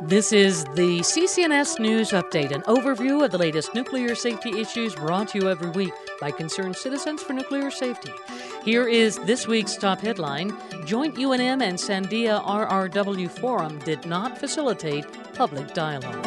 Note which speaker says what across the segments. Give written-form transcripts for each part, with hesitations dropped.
Speaker 1: This is the CCNS News Update, an overview of the latest nuclear safety issues brought to you every week by concerned citizens for nuclear safety. Here is this week's top headline. Joint UNM and Sandia RRW Forum did not facilitate public dialogue.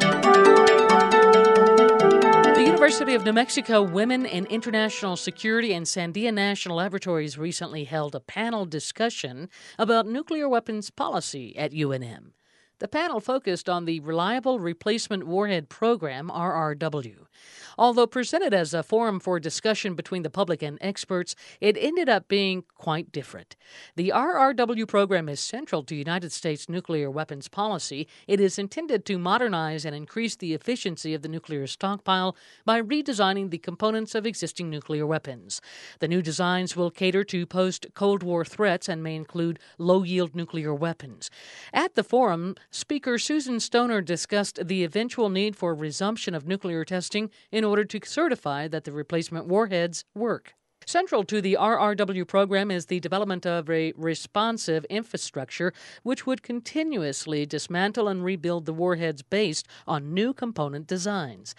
Speaker 1: The University of New Mexico Women in International Security and Sandia National Laboratories recently held a panel discussion about nuclear weapons policy at UNM. The panel focused on the Reliable Replacement Warhead Program, RRW. Although presented as a forum for discussion between the public and experts, it ended up being quite different. The RRW program is central to United States nuclear weapons policy. It is intended to modernize and increase the efficiency of the nuclear stockpile by redesigning the components of existing nuclear weapons. The new designs will cater to post-Cold War threats and may include low-yield nuclear weapons. At the forum, Speaker Susan Stoner discussed the eventual need for resumption of nuclear testing in order to certify that the replacement warheads work. Central to the RRW program is the development of a responsive infrastructure which would continuously dismantle and rebuild the warheads based on new component designs.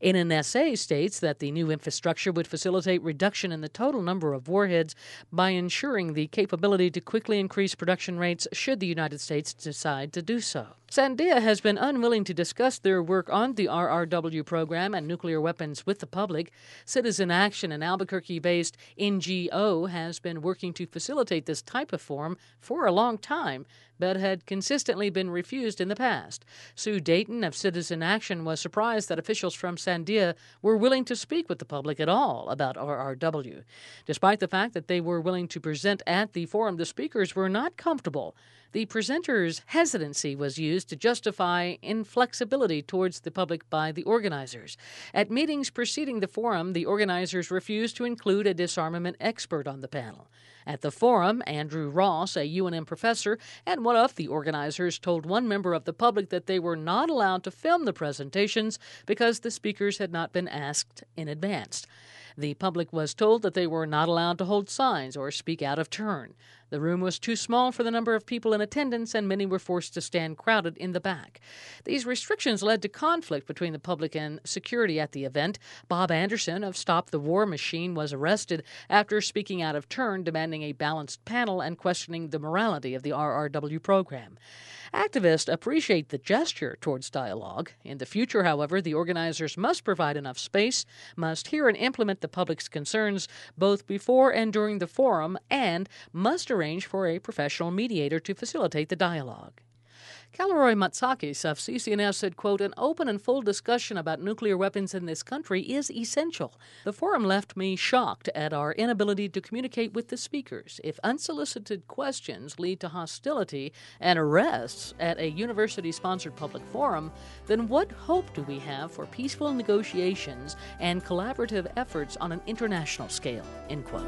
Speaker 1: NNSA states that the new infrastructure would facilitate reduction in the total number of warheads by ensuring the capability to quickly increase production rates should the United States decide to do so. Sandia has been unwilling to discuss their work on the RRW program and nuclear weapons with the public. Citizen Action, an Albuquerque-based NGO, has been working to facilitate this type of forum for a long time, but had consistently been refused in the past. Sue Dayton of Citizen Action was surprised that officials from Sandia were willing to speak with the public at all about RRW. Despite the fact that they were willing to present at the forum, the speakers were not comfortable. The presenters' hesitancy was used to justify inflexibility towards the public by the organizers. At meetings preceding the forum, the organizers refused to include a disarmament expert on the panel. At the forum, Andrew Ross, a UNM professor and one of the organizers, told one member of the public that they were not allowed to film the presentations because the speakers had not been asked in advance. The public was told that they were not allowed to hold signs or speak out of turn. The room was too small for the number of people in attendance, and many were forced to stand crowded in the back. These restrictions led to conflict between the public and security at the event. Bob Anderson of Stop the War Machine was arrested after speaking out of turn, demanding a balanced panel and questioning the morality of the RRW program. Activists appreciate the gesture towards dialogue. In the future, however, the organizers must provide enough space, must hear and implement the public's concerns both before and during the forum, and must arrange for a professional mediator to facilitate the dialogue. Kalaroy Matsakis of CCNS said, quote, "An open and full discussion about nuclear weapons in this country is essential. The forum left me shocked at our inability to communicate with the speakers. If unsolicited questions lead to hostility and arrests at a university-sponsored public forum, then what hope do we have for peaceful negotiations and collaborative efforts on an international scale?" End quote.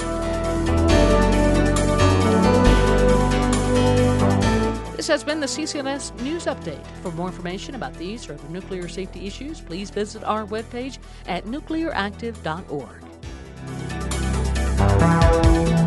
Speaker 1: This has been the CCNS News Update. For more information about these or other nuclear safety issues, please visit our webpage at nuclearactive.org.